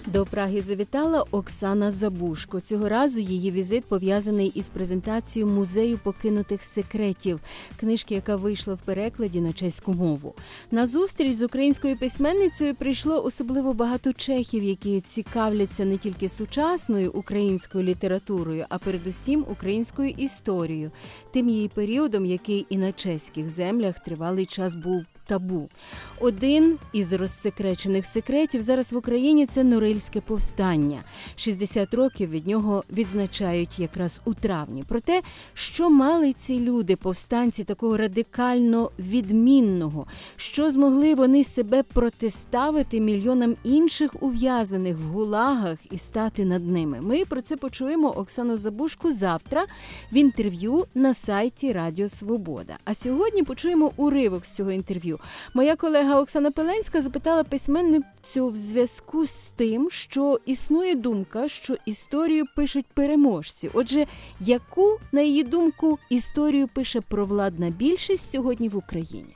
До Праги завітала Оксана Забужко. Цього разу її візит пов'язаний із презентацією музею покинутих секретів, книжки, яка вийшла в перекладі на чеську мову. На зустріч з українською письменницею прийшло особливо багато чехів, які цікавляться не тільки сучасною українською літературою, а передусім українською історією, тим її періодом, який і на чеських землях тривалий час був табу. Один із розсекречених секретів зараз в Україні – це Норильське повстання. 60 років від нього відзначають якраз у травні. Про те, що мали ці люди, повстанці такого радикально відмінного, що змогли вони себе протиставити мільйонам інших ув'язаних в гулагах і стати над ними. Ми про це почуємо Оксану Забужко завтра в інтерв'ю на сайті Радіо Свобода. А сьогодні почуємо уривок з цього інтерв'ю. Моя колега Оксана Пеленська запитала письменницю в зв'язку з тим, що існує думка, що історію пишуть переможці. Отже, яку, на її думку, історію пише провладна більшість сьогодні в Україні?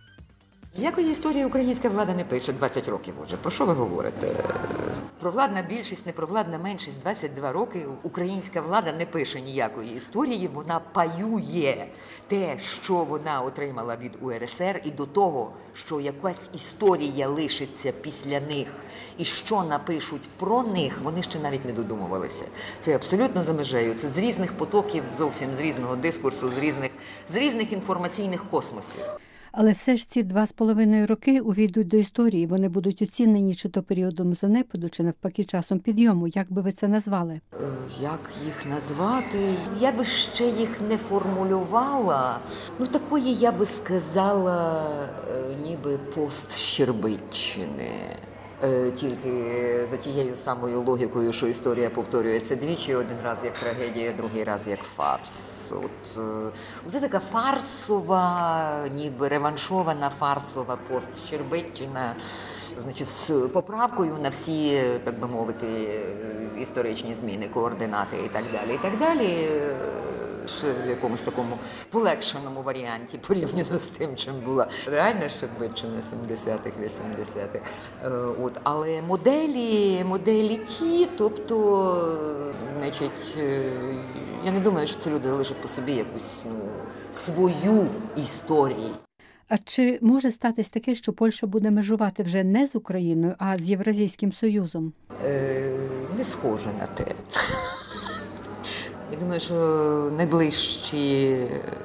Якої історії українська влада не пише 20 років уже? Про що ви говорите? Провладна більшість, непровладна меншість, 22 роки українська влада не пише ніякої історії, вона паює те, що вона отримала від УРСР, і до того, що якась історія лишиться після них, і що напишуть про них, вони ще навіть не додумувалися. Це абсолютно за межею, це з різних потоків, зовсім з різного дискурсу, з різних інформаційних космосів. Але все ж ці 2,5 роки увійдуть до історії. Вони будуть оцінені чи то періодом занепаду, чи навпаки часом підйому. Як би ви це назвали? Як їх назвати? Я би ще їх не формулювала. Такої, я би сказала, ніби постщербиччини. Тільки за тією самою логікою, що історія повторюється двічі, один раз як трагедія, другий раз як фарс. Це така фарсова, ніби реваншована фарсова постщербиччина, значить, з поправкою на всі, так би мовити, історичні зміни, координати і так далі, і так далі. В якомусь такому полегшеному варіанті, порівняно з тим, чим була реальна Щербиччина 70-х, 80-х. Але моделі ті, тобто, значить, я не думаю, що ці люди залишать по собі якусь свою історію. А чи може статись таке, що Польща буде межувати вже не з Україною, а з Євразійським Союзом? Не схоже на те. Я думаю, що найближчі,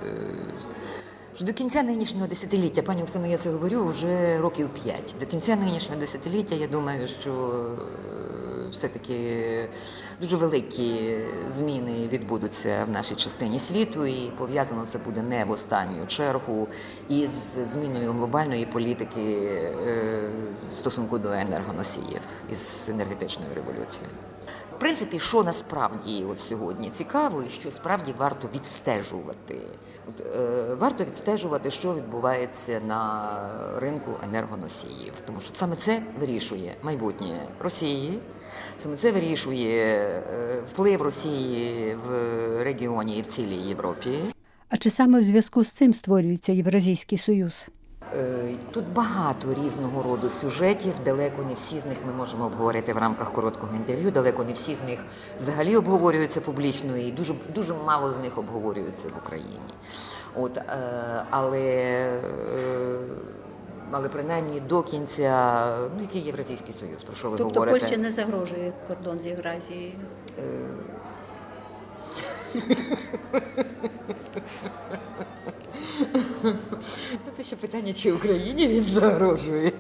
до кінця нинішнього десятиліття, пані Оксано, я це говорю вже років 5. До кінця нинішнього десятиліття, я думаю, що все-таки дуже великі зміни відбудуться в нашій частині світу, і пов'язано це буде не в останню чергу із зміною глобальної політики в стосунку до енергоносіїв, із енергетичною революцією. В принципі, що насправді сьогодні цікаво і що справді варто відстежувати. Варто відстежувати, що відбувається на ринку енергоносіїв, тому що саме це вирішує майбутнє Росії, саме це вирішує вплив Росії в регіоні і в цілій Європі. А чи саме у зв'язку з цим створюється Євразійський Союз? Тут багато різного роду сюжетів, далеко не всі з них ми можемо обговорити в рамках короткого інтерв'ю, далеко не всі з них взагалі обговорюються публічно і дуже мало з них обговорюються в Україні. Але принаймні до кінця, який Євразійський Союз, про що ви говорите? Тобто Польща не загрожує кордон з Євразією? Це ще питання, чи Україні він загрожує.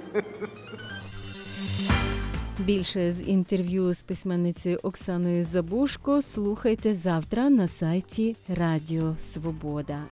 Більше з інтерв'ю з письменницею Оксаною Забужко слухайте завтра на сайті Радіо Свобода.